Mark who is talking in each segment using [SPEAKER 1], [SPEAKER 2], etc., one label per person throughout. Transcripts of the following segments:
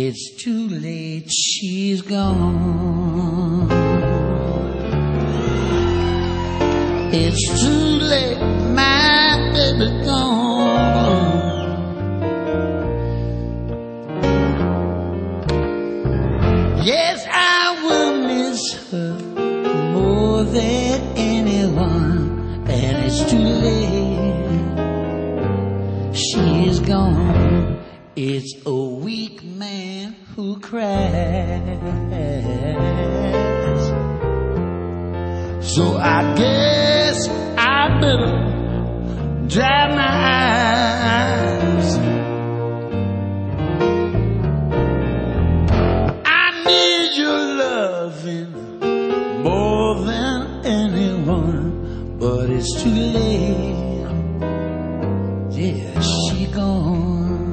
[SPEAKER 1] It's too late, she's gone. It's too late, my baby's gone. Yes, I will miss her more than anyone, and it's too late, she's gone. It's a weak man who cries. So I guess I better dry my eyes. I need your loving more than anyone, but it's too late. Yeah, she gone.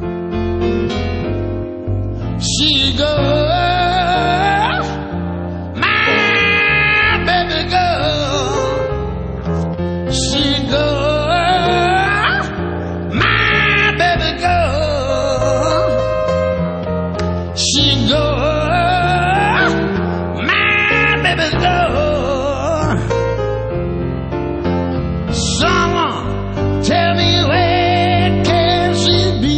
[SPEAKER 1] She goes, my baby girl. She goes, my baby girl. She goes, my baby girl. Someone tell me where can she be?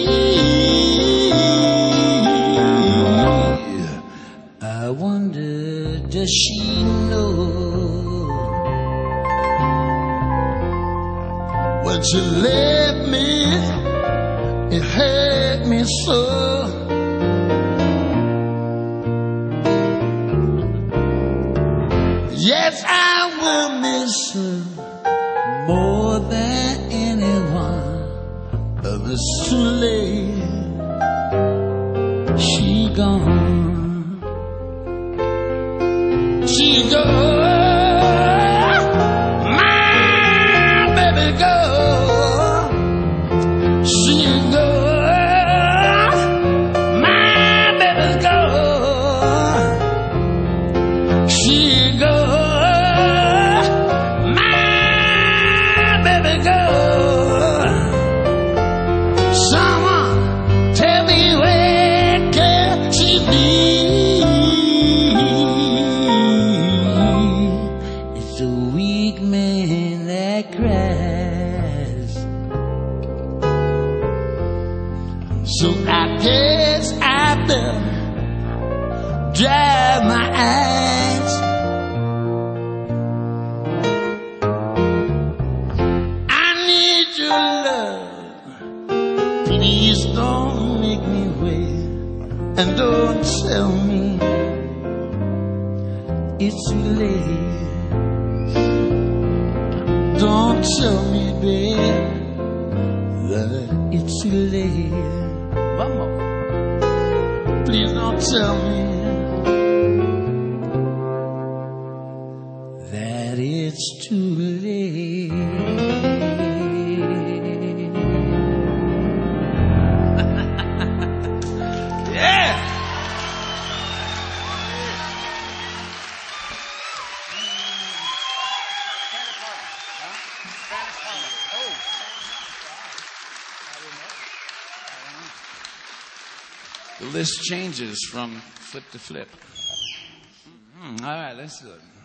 [SPEAKER 1] I wonder, does she know? When she left me, it hurt me so. Yes, I will miss her more than anyone, but it's too late, she gone. She goes, my baby girl. She goes, my baby girl. She goes, my baby girl. Someone tell me where can she be? It's a weak man that cries. So I guess I better dry my eyes. I need your love. Please don't make me wait, and don't tell me it's too late. Don't tell me, babe, that it's too late. One more. Please don't tell me that it's too late. Yeah. The list changes from flip to flip. All right, let's do it.